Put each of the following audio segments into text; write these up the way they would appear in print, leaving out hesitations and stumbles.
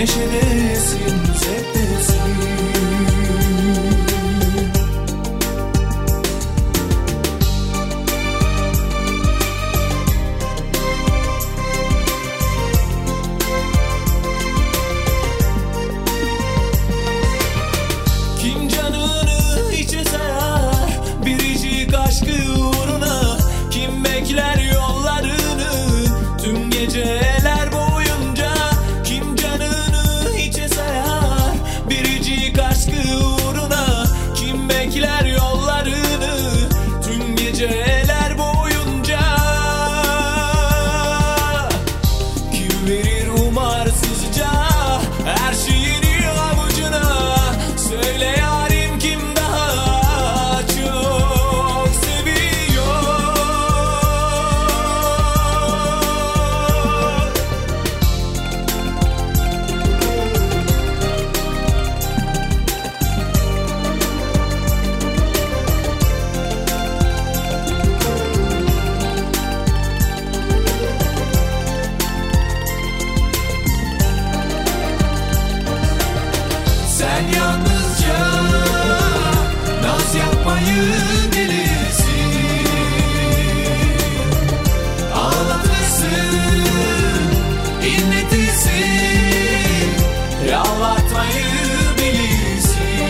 neşedesin, zevktesin. Kim canını hiçe sayar biricik aşkı uğruna, kim bekler yollarını tüm geceler boyunca, kim canını hiçe sayar biricik aşkı uğruna, kim bekler yollarını tüm geceler boyunca. Kim verir umarsızca her şeyini avucuna, söyle yarim kim daha çok seviyor. Sen yalnızca naz yapmayı bilirsin, ağlatırsın, inletirsin, yalvartmayı bilirsin.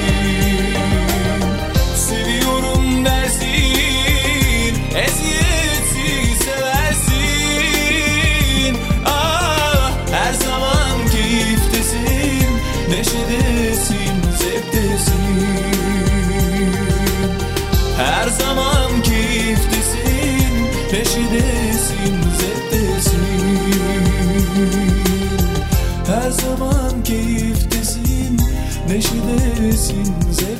Seviyorum dersin, eziyetsiz seversin. Ah, her zaman keyiftesin, neşedesin, zevktesin. Her zaman keyiftesin, neşedesin, zevktesin. Her zaman keyiftesin, neşedesin, zevktesin.